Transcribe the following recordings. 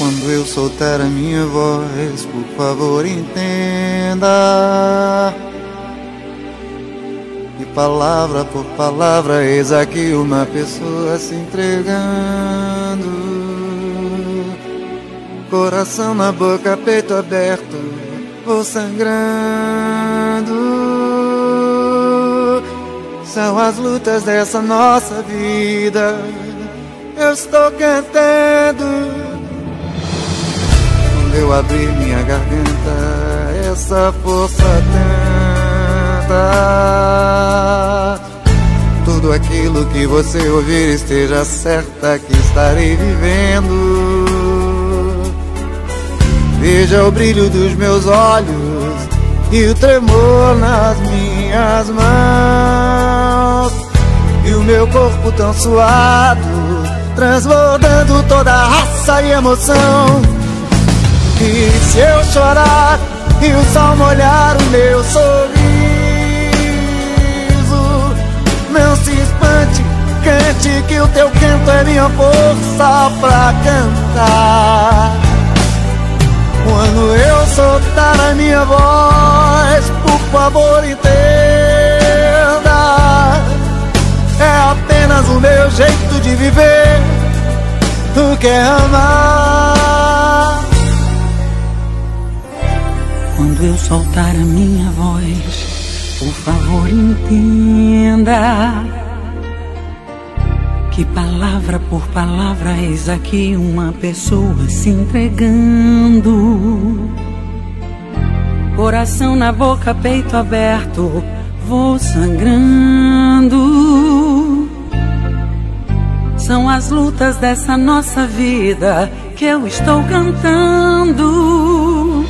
Quando eu soltar a minha voz, por favor entenda que palavra por palavra eis aqui uma pessoa se entregando. Coração na boca, peito aberto, vou sangrando. São as lutas dessa nossa vida, eu estou cantando. Quando eu abrir minha garganta, essa força tanta. Tudo aquilo que você ouvir, esteja certa que estarei vivendo. Veja o brilho dos meus olhos e o tremor nas minhas mãos, e o meu corpo tão suado, transbordando toda a raça e emoção. E se eu chorar e o sol molhar o meu sorriso, não se espante, cante que o teu canto é minha força pra cantar. Quando eu soltar a minha voz, por favor entenda, é apenas o meu jeito de viver, tu quer amar. Quando eu soltar a minha voz, por favor entenda que palavra por palavra eis aqui uma pessoa se entregando. Coração na boca, peito aberto, vou sangrando. São as lutas dessa nossa vida que eu estou cantando.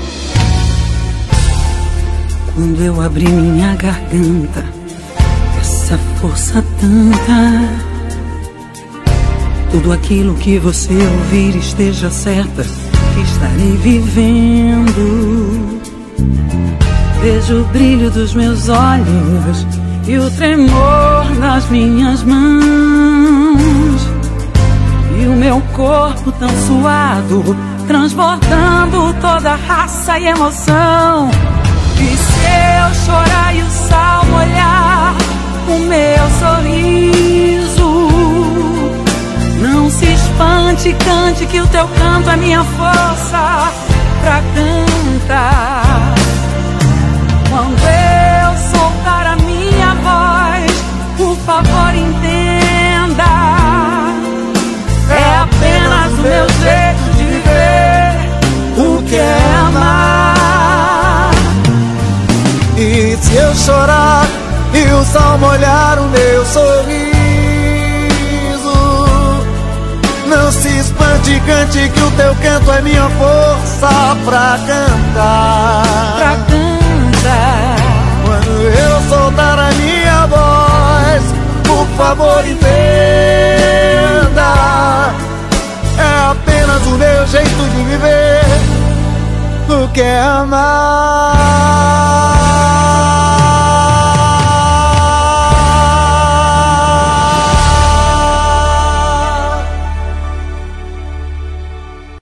Quando eu abrir minha garganta, essa força tanta. Tudo aquilo que você ouvir, esteja certa que estarei vivendo. Vejo o brilho dos meus olhos e o tremor nas minhas mãos, e o meu corpo tão suado, transbordando toda a raça e emoção. E se eu chorar e o sol molhar o meu sorriso, não se espante, cante que o teu canto é minha força pra cantar. Quando eu soltar a minha voz, por favor entenda, é apenas o meu jeito de viver, o que é amar. E se eu chorar e o sol molhar o meu sorriso, não se espante, cante que o teu canto é minha força pra cantar. Pra cantar. Quando eu soltar a minha voz, por favor entenda, é apenas o meu jeito de viver, o que é amar.